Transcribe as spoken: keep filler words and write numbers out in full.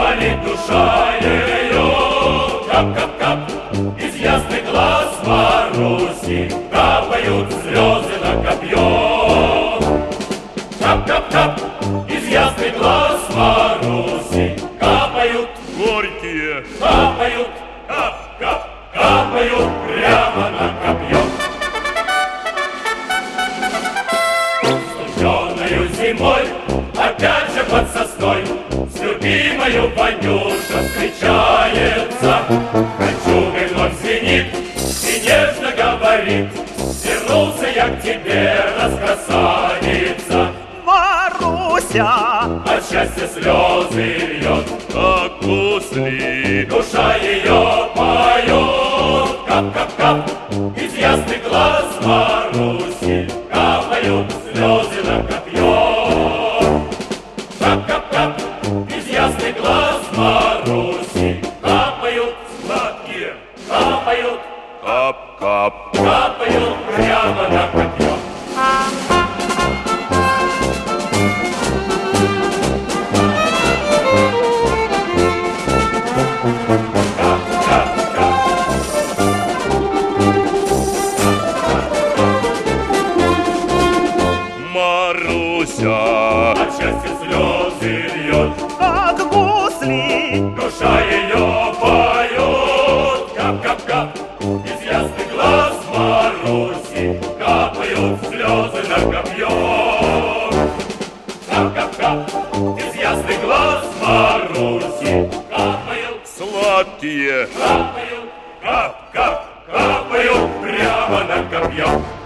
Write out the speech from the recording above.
болит душа ее. Кап-кап-кап, из ясных глаз Маруси капают слезы на копье. Кап-кап-кап, из ясных глаз Маруси капают горькие, капают, кап-кап, капают прямо на копье. Студеною зимой, опять же под сосной, с любимою Ванюша встречается. Кольчугой вновь звенит и нежно говорит: вернулся я к тебе, раскрасавица. Маруся, От счастья слезы льет, как гусли. душа ее поет. Кап-кап-кап, из ясных глаз Маруси капают слезы на копье. Кап-кап-кап, из ясных глаз Маруси капают сладкие, капают, Кап-кап, капают прямо на копье. Маруся, От счастья слезы льет, как гусли. душа ее поет. Кап-кап-кап, из ясных глаз Маруси капают слезы на копье. Кап-кап-кап, из ясных глаз Маруси капают, сладкие. капают, кап-кап, капают прямо на копье.